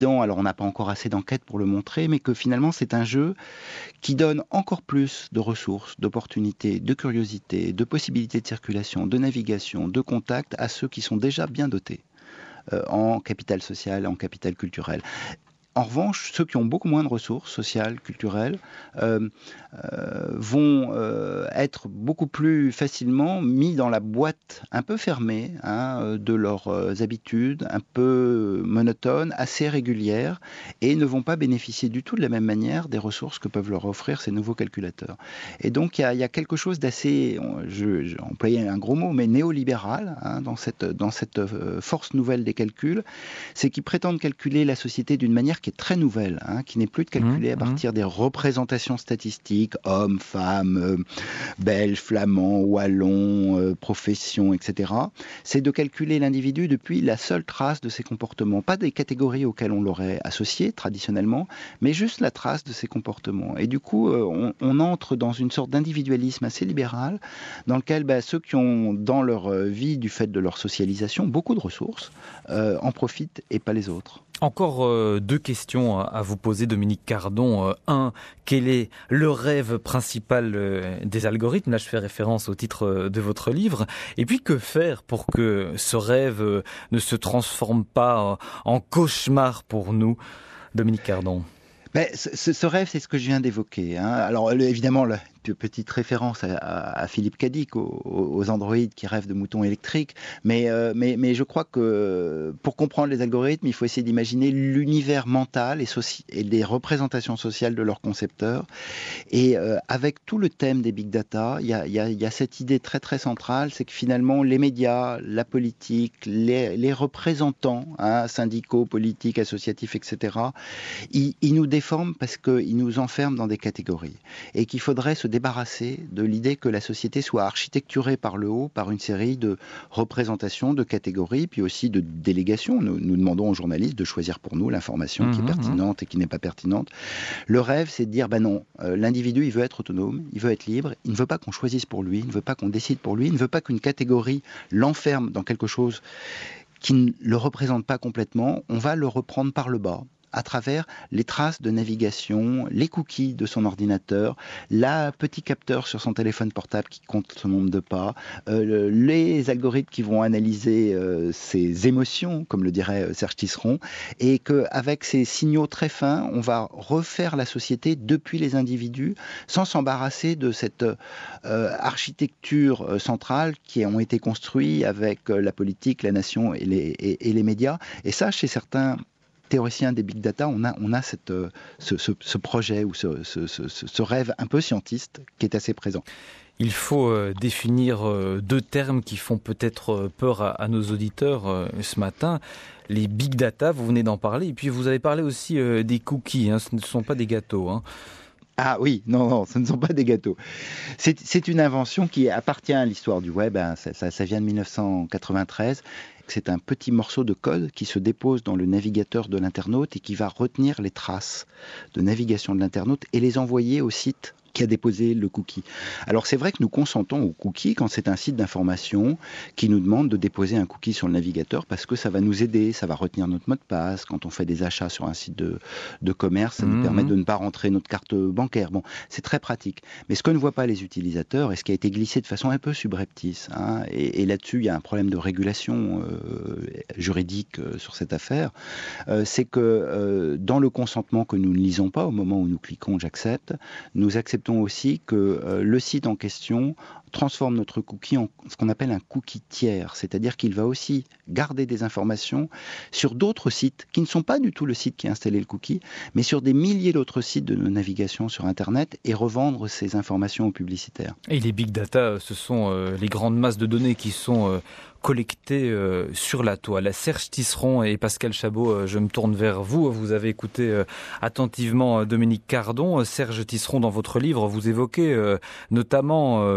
Alors on n'a pas encore assez d'enquêtes pour le montrer, mais que finalement c'est un jeu qui donne encore plus de ressources, d'opportunités, de curiosité, de possibilités de circulation, de navigation, de contact à ceux qui sont déjà bien dotés en capital social, en capital culturel. En revanche, ceux qui ont beaucoup moins de ressources sociales, culturelles, vont être beaucoup plus facilement mis dans la boîte un peu fermée de leurs habitudes, un peu monotones, assez régulières, et ne vont pas bénéficier du tout de la même manière des ressources que peuvent leur offrir ces nouveaux calculateurs. Et donc il y a quelque chose d'assez, j'ai employé un gros mot, mais néolibéral dans cette force nouvelle des calculs, c'est qu'ils prétendent calculer la société d'une manière qui est très nouvelle, qui n'est plus de calculer à partir des représentations statistiques, hommes, femmes, belges, flamands, wallons, professions, etc. C'est de calculer l'individu depuis la seule trace de ses comportements, pas des catégories auxquelles on l'aurait associé traditionnellement, mais juste la trace de ses comportements. Et du coup, on entre dans une sorte d'individualisme assez libéral, dans lequel ceux qui ont dans leur vie, du fait de leur socialisation, beaucoup de ressources, en profitent et pas les autres. Encore deux questions à vous poser, Dominique Cardon. Un, quel est le rêve principal des algorithmes? Là, je fais référence au titre de votre livre. Et puis, que faire pour que ce rêve ne se transforme pas en cauchemar pour nous, Dominique Cardon? Ce rêve, c'est ce que je viens d'évoquer. Alors, évidemment, la petite référence à Philippe Cadic, aux androïdes qui rêvent de moutons électriques. Mais je crois que pour comprendre les algorithmes, il faut essayer d'imaginer l'univers mental et les représentations sociales de leurs concepteurs. Et avec tout le thème des big data, il y a cette idée très très centrale, c'est que finalement, les médias, la politique, les représentants syndicaux, politiques, associatifs, etc., ils nous déforment parce qu'ils nous enferment dans des catégories. Et qu'il faudrait se débarrasser de l'idée que la société soit architecturée par le haut, par une série de représentations, de catégories, puis aussi de délégations. Nous demandons aux journalistes de choisir pour nous l'information qui est pertinente et qui n'est pas pertinente. Le rêve, c'est de dire, non, l'individu, il veut être autonome, il veut être libre, il ne veut pas qu'on choisisse pour lui, il ne veut pas qu'on décide pour lui, il ne veut pas qu'une catégorie l'enferme dans quelque chose qui ne le représente pas complètement. On va le reprendre par le bas, à travers les traces de navigation, les cookies de son ordinateur, la petit capteur sur son téléphone portable qui compte son nombre de pas, les algorithmes qui vont analyser ses émotions, comme le dirait Serge Tisseron, et qu'avec ces signaux très fins, on va refaire la société depuis les individus, sans s'embarrasser de cette architecture centrale qui ont été construits avec la politique, la nation et les médias. Et ça, chez certains théoriciens des big data, on a ce projet ou ce rêve un peu scientiste qui est assez présent. Il faut définir deux termes qui font peut-être peur à nos auditeurs ce matin. Les big data, vous venez d'en parler, et puis vous avez parlé aussi des cookies, ce ne sont pas des gâteaux. Ah oui, non, ce ne sont pas des gâteaux. C'est une invention qui appartient à l'histoire du web, ça vient de 1993. C'est un petit morceau de code qui se dépose dans le navigateur de l'internaute et qui va retenir les traces de navigation de l'internaute et les envoyer au site qui a déposé le cookie. Alors c'est vrai que nous consentons au cookie quand c'est un site d'information qui nous demande de déposer un cookie sur le navigateur parce que ça va nous aider, ça va retenir notre mot de passe. Quand on fait des achats sur un site de commerce, ça nous permet de ne pas rentrer notre carte bancaire. Bon, c'est très pratique. Mais ce que ne voient pas les utilisateurs et ce qui a été glissé de façon un peu subreptice, et là-dessus il y a un problème de régulation juridique sur cette affaire, c'est que dans le consentement que nous ne lisons pas au moment où nous cliquons j'accepte, nous acceptons aussi que le site en question transforme notre cookie en ce qu'on appelle un cookie tiers, c'est-à-dire qu'il va aussi garder des informations sur d'autres sites qui ne sont pas du tout le site qui a installé le cookie, mais sur des milliers d'autres sites de navigation sur Internet et revendre ces informations aux publicitaires. Et les big data, ce sont les grandes masses de données qui sont collectées sur la toile. Serge Tisseron et Pascal Chabot, je me tourne vers vous. Vous avez écouté attentivement Dominique Cardon. Serge Tisseron, dans votre livre, vous évoquez notamment le cas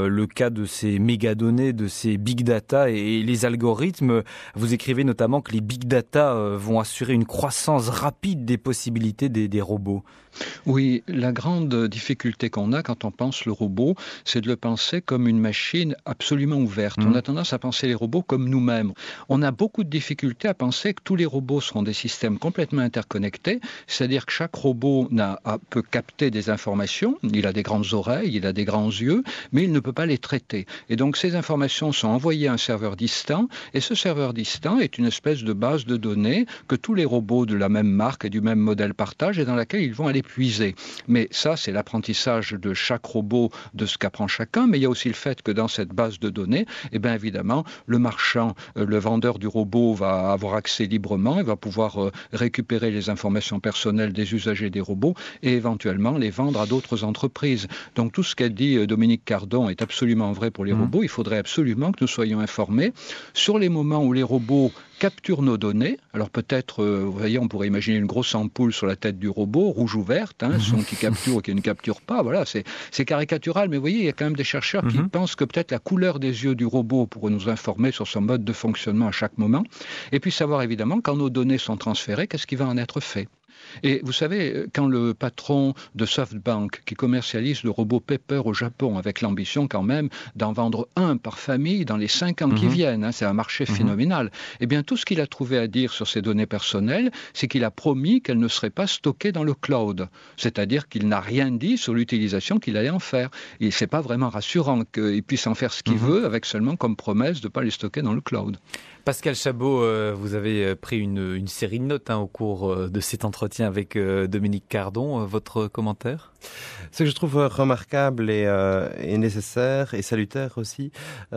cas de ces mégadonnées, de ces big data et les algorithmes. Vous écrivez notamment que les big data vont assurer une croissance rapide des possibilités des robots. Oui, la grande difficulté qu'on a quand on pense le robot, c'est de le penser comme une machine absolument ouverte. On a tendance à penser les robots comme nous-mêmes. On a beaucoup de difficultés à penser que tous les robots seront des systèmes complètement interconnectés, c'est-à-dire que chaque robot peut capter des informations, il a des grandes oreilles, il a des grands yeux, mais il ne peut pas les traiter. Et donc ces informations sont envoyées à un serveur distant, et ce serveur distant est une espèce de base de données que tous les robots de la même marque et du même modèle partagent et dans laquelle ils vont aller puiser. Mais ça, c'est l'apprentissage de chaque robot, de ce qu'apprend chacun, mais il y a aussi le fait que dans cette base de données, eh bien évidemment, le marchand, le vendeur du robot va avoir accès librement, il va pouvoir récupérer les informations personnelles des usagers des robots et éventuellement les vendre à d'autres entreprises. Donc tout ce qu'a dit Dominique Cardon est absolument vrai pour les robots. Il faudrait absolument que nous soyons informés sur les moments où les robots capturent nos données. Alors peut-être, vous voyez, on pourrait imaginer une grosse ampoule sur la tête du robot, rouge ou verte, son qui capture ou qui ne capture pas. Voilà, c'est caricatural, mais vous voyez, il y a quand même des chercheurs qui pensent que peut-être la couleur des yeux du robot pourrait nous informer sur son mode de fonctionnement à chaque moment. Et puis savoir évidemment, quand nos données sont transférées, qu'est-ce qui va en être fait. Et vous savez, quand le patron de SoftBank, qui commercialise le robot Pepper au Japon, avec l'ambition quand même d'en vendre un par famille dans les 5 ans qui viennent, c'est un marché phénoménal, eh bien tout ce qu'il a trouvé à dire sur ces données personnelles, c'est qu'il a promis qu'elles ne seraient pas stockées dans le cloud. C'est-à-dire qu'il n'a rien dit sur l'utilisation qu'il allait en faire. Et c'est pas vraiment rassurant qu'il puisse en faire ce qu'il veut, avec seulement comme promesse de ne pas les stocker dans le cloud. Pascal Chabot, vous avez pris une série de notes au cours de cet entretien avec Dominique Cardon. Votre commentaire ? Ce que je trouve remarquable et nécessaire et salutaire aussi,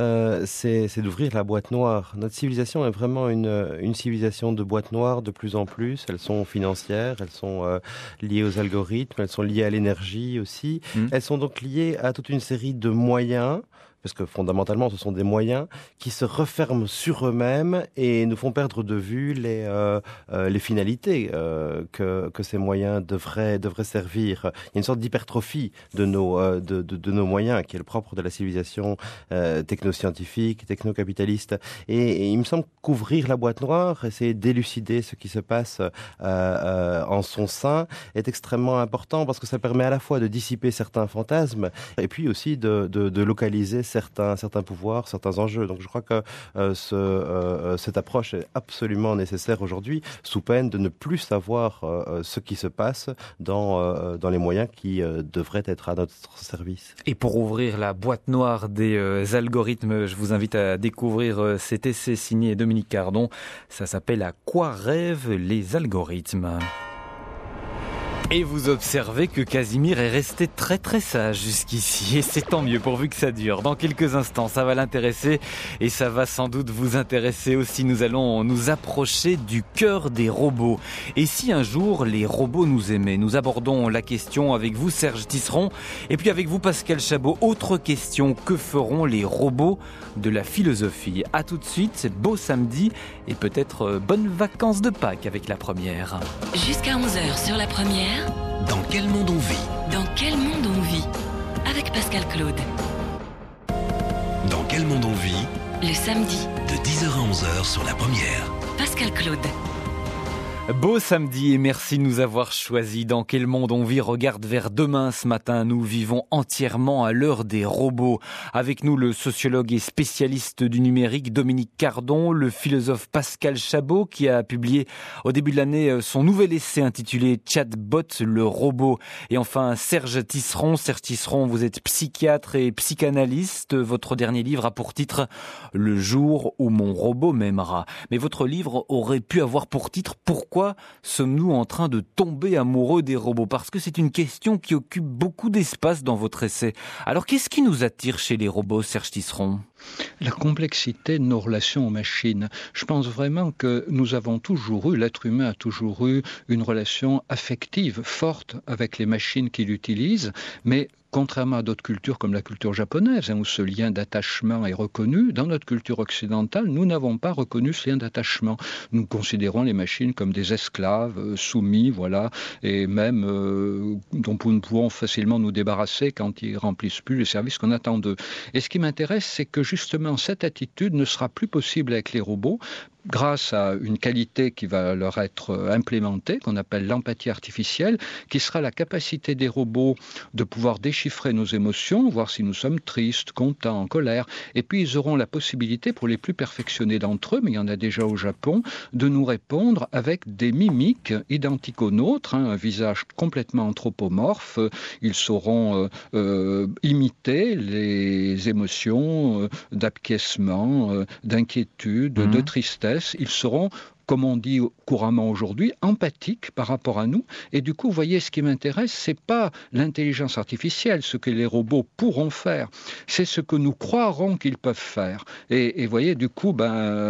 c'est d'ouvrir la boîte noire. Notre civilisation est vraiment une civilisation de boîtes noires de plus en plus. Elles sont financières, elles sont liées aux algorithmes, elles sont liées à l'énergie aussi. Elles sont donc liées à toute une série de moyens, parce que fondamentalement, ce sont des moyens qui se referment sur eux-mêmes et nous font perdre de vue les finalités que ces moyens devraient servir. Il y a une sorte d'hypertrophie de nos moyens, qui est le propre de la civilisation technoscientifique, technocapitaliste. Et il me semble qu'ouvrir la boîte noire, essayer d'élucider ce qui se passe en son sein, est extrêmement important, parce que ça permet à la fois de dissiper certains fantasmes et puis aussi de localiser certains pouvoirs, certains enjeux. Donc je crois que cette approche est absolument nécessaire aujourd'hui, sous peine de ne plus savoir ce qui se passe dans les moyens qui devraient être à notre service. Et pour ouvrir la boîte noire des algorithmes, je vous invite à découvrir cet essai signé Dominique Cardon. Ça s'appelle « À quoi rêvent les algorithmes ?» Et vous observez que Casimir est resté très très sage jusqu'ici, et c'est tant mieux pourvu que ça dure. Dans quelques instants, ça va l'intéresser et ça va sans doute vous intéresser aussi. Nous allons nous approcher du cœur des robots. Et si un jour les robots nous aimaient? Nous abordons la question avec vous, Serge Tisseron, et puis avec vous, Pascal Chabot. Autre question, que feront les robots de la philosophie? À tout de suite, beau samedi et peut-être bonnes vacances de Pâques avec la première. Jusqu'à 11h sur la première. Dans quel monde on vit? Dans quel monde on vit? Avec Pascal Claude. Dans quel monde on vit? Le samedi. De 10h à 11h sur la première. Pascal Claude. Beau samedi et merci de nous avoir choisis. Dans quel monde on vit regarde vers demain ce matin. Nous vivons entièrement à l'heure des robots. Avec nous, le sociologue et spécialiste du numérique Dominique Cardon, le philosophe Pascal Chabot qui a publié au début de l'année son nouvel essai intitulé Chatbot, le robot. Et enfin, Serge Tisseron. Serge Tisseron, vous êtes psychiatre et psychanalyste. Votre dernier livre a pour titre Le jour où mon robot m'aimera. Mais votre livre aurait pu avoir pour titre Pourquoi sommes-nous en train de tomber amoureux des robots? Parce que c'est une question qui occupe beaucoup d'espace dans votre essai. Alors qu'est-ce qui nous attire chez les robots, Serge Tisseron? La complexité de nos relations aux machines. Je pense vraiment que nous avons toujours eu, l'être humain a toujours eu une relation affective forte avec les machines qu'il utilise, mais contrairement à d'autres cultures comme la culture japonaise, où ce lien d'attachement est reconnu, dans notre culture occidentale, nous n'avons pas reconnu ce lien d'attachement. Nous considérons les machines comme des esclaves soumis, voilà, et même dont nous pouvons facilement nous débarrasser quand ils remplissent plus les services qu'on attend d'eux. Et ce qui m'intéresse, c'est que justement cette attitude ne sera plus possible avec les robots, grâce à une qualité qui va leur être implémentée, qu'on appelle l'empathie artificielle, qui sera la capacité des robots de pouvoir déchiffrer nos émotions, voir si nous sommes tristes, contents, en colère. Et puis ils auront la possibilité, pour les plus perfectionnés d'entre eux, mais il y en a déjà au Japon, de nous répondre avec des mimiques identiques aux nôtres, un visage complètement anthropomorphe. Ils sauront imiter les émotions d'acquiescement, d'inquiétude, de tristesse. Ils seront, comme on dit couramment aujourd'hui, empathiques par rapport à nous. Et du coup, vous voyez, ce qui m'intéresse, c'est pas l'intelligence artificielle, ce que les robots pourront faire, c'est ce que nous croirons qu'ils peuvent faire. Et vous voyez, du coup,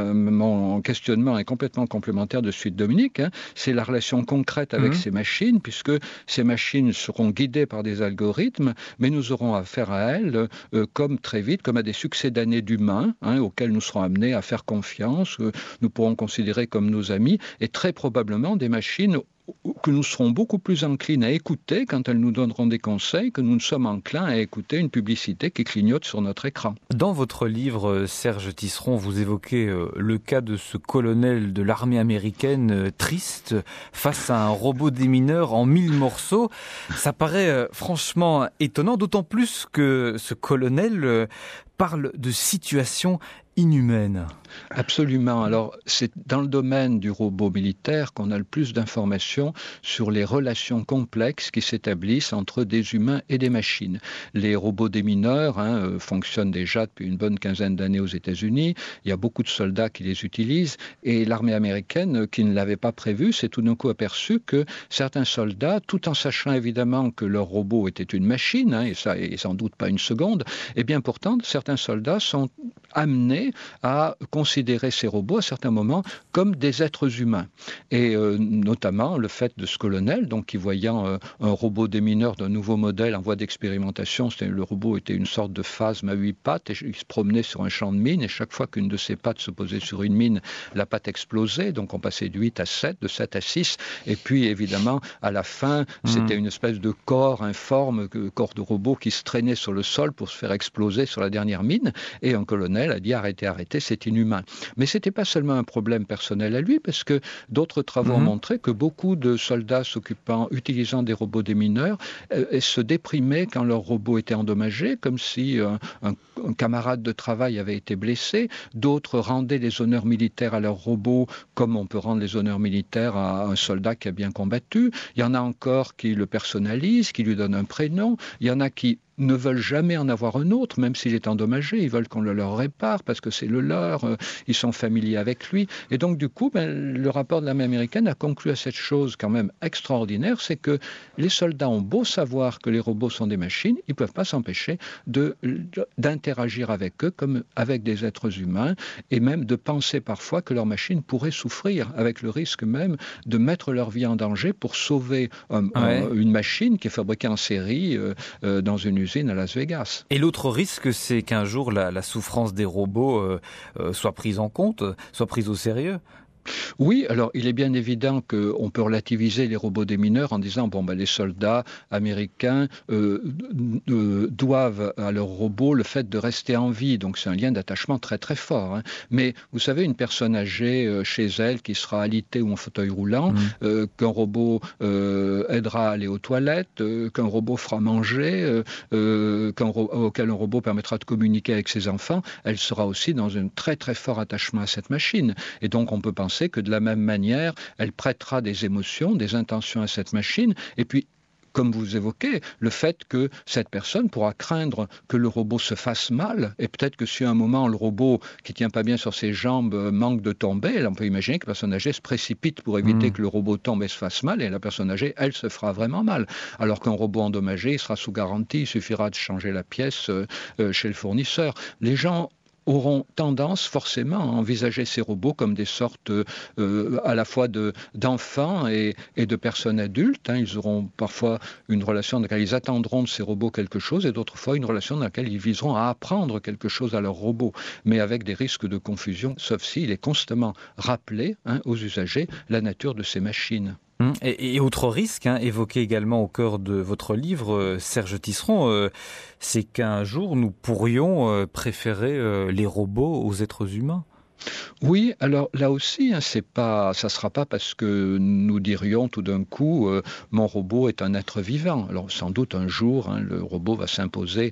mon questionnement est complètement complémentaire de celui de Dominique. C'est la relation concrète avec ces machines, puisque ces machines seront guidées par des algorithmes, mais nous aurons affaire à elles comme très vite, comme à des succédanés d'humains, auxquels nous serons amenés à faire confiance, nous pourrons considérer comme nos amis, et très probablement des machines que nous serons beaucoup plus enclines à écouter quand elles nous donneront des conseils que nous ne sommes enclins à écouter une publicité qui clignote sur notre écran. Dans votre livre, Serge Tisseron, vous évoquez le cas de ce colonel de l'armée américaine triste face à un robot démineur en 1000 morceaux. Ça paraît franchement étonnant, d'autant plus que ce colonel parle de situation inhumaine. Absolument. Alors, c'est dans le domaine du robot militaire qu'on a le plus d'informations sur les relations complexes qui s'établissent entre des humains et des machines. Les robots démineurs fonctionnent déjà depuis une bonne quinzaine d'années aux États-Unis. Il y a beaucoup de soldats qui les utilisent et l'armée américaine, qui ne l'avait pas prévu, s'est tout d'un coup aperçue que certains soldats, tout en sachant évidemment que leur robot était une machine, et ça, et sans doute pas une seconde, et bien pourtant, certains soldats sont amenés à considérer ces robots à certains moments comme des êtres humains. Et notamment le fait de ce colonel, donc qui voyant un robot démineur d'un nouveau modèle en voie d'expérimentation, le robot était une sorte de phasme à 8 pattes, et il se promenait sur un champ de mine, et chaque fois qu'une de ses pattes se posait sur une mine, la patte explosait, donc on passait de 8 à 7, de 7 à 6, et puis évidemment, à la fin, c'était une espèce de corps informe, corps de robot qui se traînait sur le sol pour se faire exploser sur la dernière mine, et un colonel a dit arrêtez, c'est inhumain. Mais ce n'était pas seulement un problème personnel à lui, parce que d'autres travaux ont montré que beaucoup de soldats utilisant des robots démineurs, se déprimaient quand leur robot était endommagé, comme si un camarade de travail avait été blessé. D'autres rendaient les honneurs militaires à leur robot, comme on peut rendre les honneurs militaires à un soldat qui a bien combattu. Il y en a encore qui le personnalisent, qui lui donnent un prénom. Il y en a qui ne veulent jamais en avoir un autre, même s'il est endommagé. Ils veulent qu'on le leur répare parce que c'est le leur, ils sont familiers avec lui. Et donc, du coup, le rapport de l'armée américaine a conclu à cette chose quand même extraordinaire, c'est que les soldats ont beau savoir que les robots sont des machines, ils ne peuvent pas s'empêcher d'interagir avec eux comme avec des êtres humains, et même de penser parfois que leur machine pourrait souffrir, avec le risque même de mettre leur vie en danger pour sauver une machine qui est fabriquée en série dans une usine à Las Vegas. Et l'autre risque, c'est qu'un jour la souffrance des robots soit prise en compte, soit prise au sérieux. Oui, alors il est bien évident qu'on peut relativiser les robots démineurs en disant les soldats américains doivent à leurs robots le fait de rester en vie, donc c'est un lien d'attachement très très fort. Mais vous savez, une personne âgée chez elle qui sera alitée ou en fauteuil roulant, qu'un robot aidera à aller aux toilettes, qu'un robot fera manger, auquel un robot permettra de communiquer avec ses enfants, elle sera aussi dans un très très fort attachement à cette machine. Et donc on peut penser que de la même manière, elle prêtera des émotions, des intentions à cette machine, et puis comme vous évoquez, le fait que cette personne pourra craindre que le robot se fasse mal, et peut-être que si à un moment le robot qui ne tient pas bien sur ses jambes manque de tomber, on peut imaginer que la personne âgée se précipite pour éviter que le robot tombe et se fasse mal, et la personne âgée, elle, se fera vraiment mal. Alors qu'un robot endommagé, il sera sous garantie, il suffira de changer la pièce chez le fournisseur. Les gens auront tendance forcément à envisager ces robots comme des sortes à la fois d'enfants et de personnes adultes. Ils auront parfois une relation dans laquelle ils attendront de ces robots quelque chose et d'autres fois une relation dans laquelle ils viseront à apprendre quelque chose à leurs robots, mais avec des risques de confusion, sauf s'il est constamment rappelé aux usagers la nature de ces machines. Et autre risque, évoqué également au cœur de votre livre, Serge Tisseron, c'est qu'un jour nous pourrions préférer les robots aux êtres humains. Oui, alors là aussi, ça sera pas parce que nous dirions tout d'un coup mon robot est un être vivant. Alors sans doute un jour, le robot va s'imposer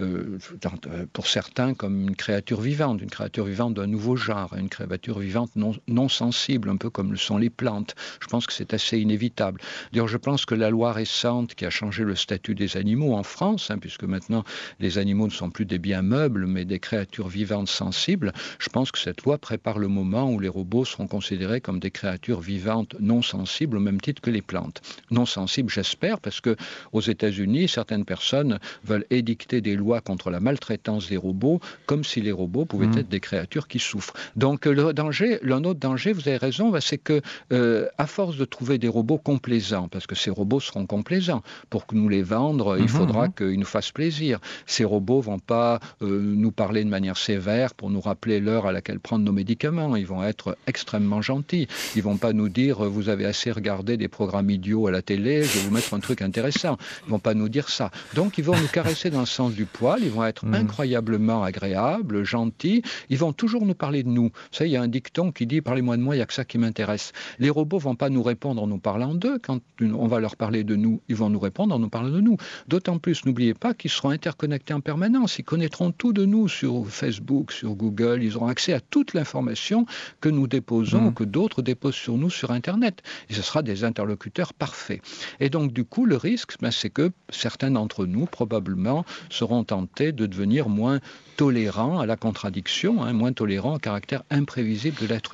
pour certains comme une créature vivante d'un nouveau genre, une créature vivante non sensible, un peu comme le sont les plantes. Je pense que c'est assez inévitable. D'ailleurs, je pense que la loi récente qui a changé le statut des animaux en France, puisque maintenant les animaux ne sont plus des biens meubles, mais des créatures vivantes sensibles, je pense que cette loi prépare le moment où les robots seront considérés comme des créatures vivantes non sensibles au même titre que les plantes. Non sensibles, j'espère, parce que aux États-Unis, certaines personnes veulent édicter des lois contre la maltraitance des robots, comme si les robots pouvaient être des créatures qui souffrent. Donc l'un autre danger, vous avez raison, c'est que à force de trouver des robots complaisants, parce que ces robots seront complaisants, pour que nous les vendre, il faudra qu'ils nous fassent plaisir. Ces robots vont pas nous parler de manière sévère pour nous rappeler l'heure à laquelle prendre nos médicaments. Ils vont être extrêmement gentils. Ils vont pas nous dire vous avez assez regardé des programmes idiots à la télé, je vais vous mettre un truc intéressant. Ils vont pas nous dire ça. Donc ils vont nous caresser dans le sens du poil, ils vont être incroyablement agréables, gentils, ils vont toujours nous parler de nous. Vous savez, il y a un dicton qui dit parlez-moi de moi, il y a que ça qui m'intéresse. Les robots vont pas nous répondre en nous parlant d'eux. Quand on va leur parler de nous, ils vont nous répondre en nous parlant de nous. D'autant plus, n'oubliez pas qu'ils seront interconnectés en permanence. Ils connaîtront tout de nous sur Facebook, sur Google. Ils auront accès à toute l'information que nous déposons ou que d'autres déposent sur nous sur Internet. Et ce sera des interlocuteurs parfaits. Et donc, du coup, le risque, c'est que certains d'entre nous, probablement, seront tentés de devenir moins tolérants à la contradiction, moins tolérants au caractère imprévisible de l'être